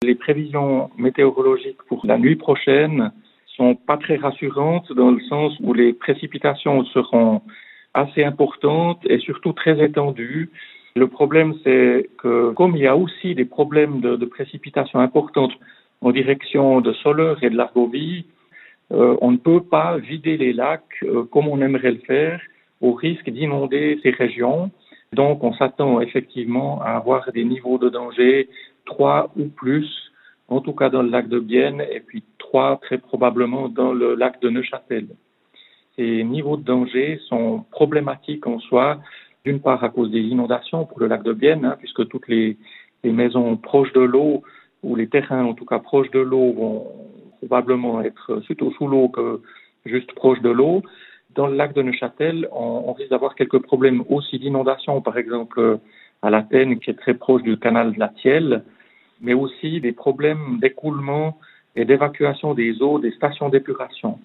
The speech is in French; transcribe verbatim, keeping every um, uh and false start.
Les prévisions météorologiques pour la nuit prochaine sont pas très rassurantes dans le sens où les précipitations seront assez importantes et surtout très étendues. Le problème, c'est que comme il y a aussi des problèmes de, de précipitations importantes en direction de Soleure et de l'Argovie, euh, on ne peut pas vider les lacs euh, comme on aimerait le faire au risque d'inonder ces régions. Donc, on s'attend effectivement à avoir des niveaux de danger trois ou plus, en tout cas dans le lac de Bienne, et puis trois très probablement dans le lac de Neuchâtel. Ces niveaux de danger sont problématiques en soi, d'une part à cause des inondations pour le lac de Bienne, hein, puisque toutes les, les maisons proches de l'eau, ou les terrains en tout cas proches de l'eau, vont probablement être plutôt sous l'eau que juste proches de l'eau. Dans le lac de Neuchâtel, on, on risque d'avoir quelques problèmes aussi d'inondation, par exemple à la Tène, qui est très proche du canal de la Thielle, mais aussi des problèmes d'écoulement et d'évacuation des eaux des stations d'épuration.